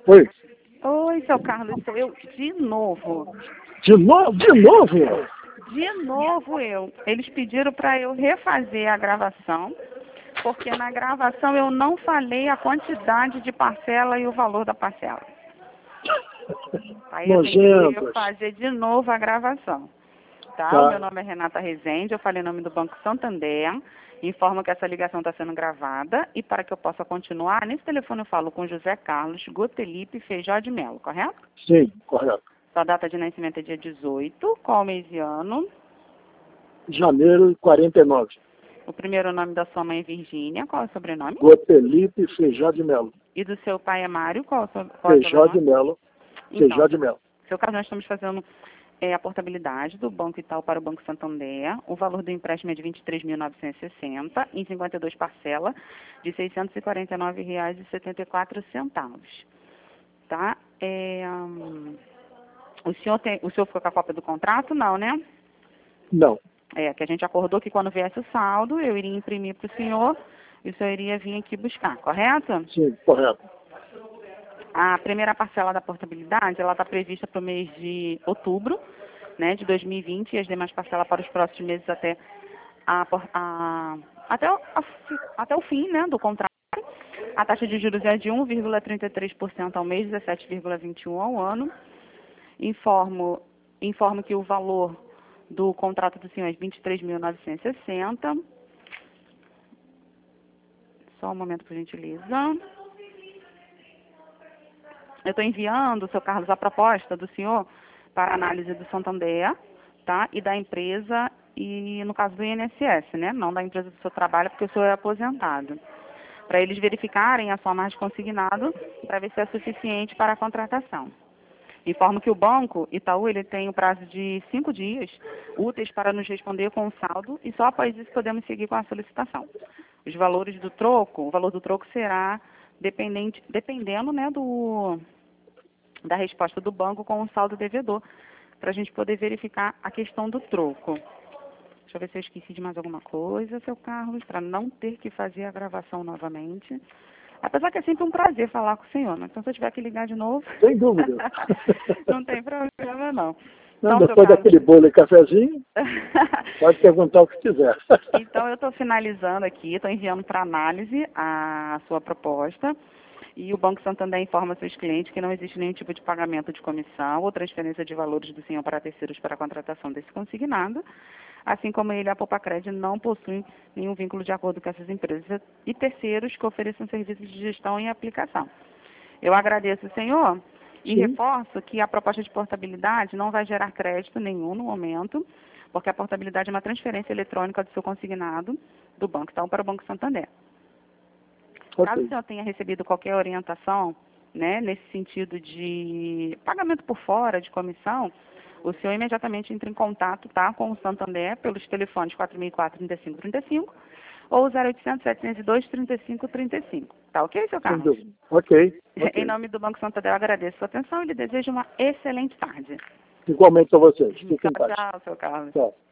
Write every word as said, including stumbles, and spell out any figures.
Oi. Oi, seu Carlos, sou eu de novo. De novo? De novo? De novo eu. Eles pediram para eu refazer a gravação, porque na gravação eu não falei a quantidade de parcela e o valor da parcela. Aí eu tenho que fazer de novo a gravação. Tá? Tá. O meu nome é Renata Rezende, eu falei em nome do Banco Santander. Informo que essa ligação está sendo gravada e para que eu possa continuar, nesse telefone eu falo com José Carlos Gotelipe Feijó de Melo, correto? Sim, correto. Sua data de nascimento é dia dezoito, qual mês e ano? Janeiro de quarenta e nove. O primeiro nome da sua mãe é Virgínia, qual é o sobrenome? Gotelipe Feijó de Melo. E do seu pai é Mário, qual é o, so, qual é o Feijó sobrenome? de Melo. Então, Feijó de Melo. seu caso, nós estamos fazendo é, a portabilidade do Banco Itaú para o Banco Santander. O valor do empréstimo é de vinte e três mil novecentos e sessenta, em cinquenta e duas parcelas, de seiscentos e quarenta e nove reais e setenta e quatro centavos. Tá? É, hum, o, senhor tem, o senhor ficou com a cópia do contrato? Não, né? Não. É, que a gente acordou que quando viesse o saldo, eu iria imprimir para o senhor e o senhor iria vir aqui buscar, correto? Sim, correto. A primeira parcela da portabilidade, ela está prevista para o mês de outubro, né, de dois mil e vinte, e as demais parcelas para os próximos meses até, a, a, até, a, até o fim, né, do contrato. A taxa de juros é de um vírgula trinta e três por cento ao mês, dezessete vírgula vinte e um por cento ao ano. Informo, informo que o valor do contrato do senhor é vinte e três mil novecentos e sessenta. Só um momento, por gentileza. Eu estou enviando, seu Carlos, a proposta do senhor para análise do Santander, tá? E da empresa, e no caso do I N S S, né? Não da empresa do seu trabalho, porque o senhor é aposentado. Para eles verificarem a sua margem consignado, para ver se é suficiente para a contratação. Informo que o banco, Itaú, ele tem o prazo de cinco dias úteis para nos responder com o saldo, e só após isso podemos seguir com a solicitação. Os valores do troco, o valor do troco será dependente, dependendo, né, do... da resposta do banco com o saldo devedor, para a gente poder verificar a questão do troco. Deixa eu ver se eu esqueci de mais alguma coisa, seu Carlos, para não ter que fazer a gravação novamente. Apesar que é sempre um prazer falar com o senhor, né? Então se eu tiver que ligar de novo... Sem dúvida. Não tem problema, não. Não, Então, depois daquele bolo e cafezinho, pode perguntar o que quiser. Então eu estou finalizando aqui, estou enviando para análise a sua proposta. E o Banco Santander informa seus clientes que não existe nenhum tipo de pagamento de comissão ou transferência de valores do senhor para terceiros para a contratação desse consignado, assim como ele, a Popacred, não possui nenhum vínculo de acordo com essas empresas e terceiros que ofereçam serviços de gestão e aplicação. Eu agradeço, senhor, e Sim. reforço que a proposta de portabilidade não vai gerar crédito nenhum no momento, porque a portabilidade é uma transferência eletrônica do seu consignado do Banco Itaú para o Banco Santander. Okay. Caso o senhor tenha recebido qualquer orientação, né, nesse sentido de pagamento por fora, de comissão, o senhor imediatamente entra em contato, tá, com o Santander pelos telefones quatro mil e quatro, trinta e cinco trinta e cinco ou zero oitocentos, setecentos e dois, trinta e cinco trinta e cinco. Tá ok, seu Carlos? Sem dúvida. Ok. Okay. Em nome do Banco Santander, eu agradeço a sua atenção e lhe desejo uma excelente tarde. Igualmente a vocês. Fiquem em Tchau, paz. tchau, seu Carlos. Tchau.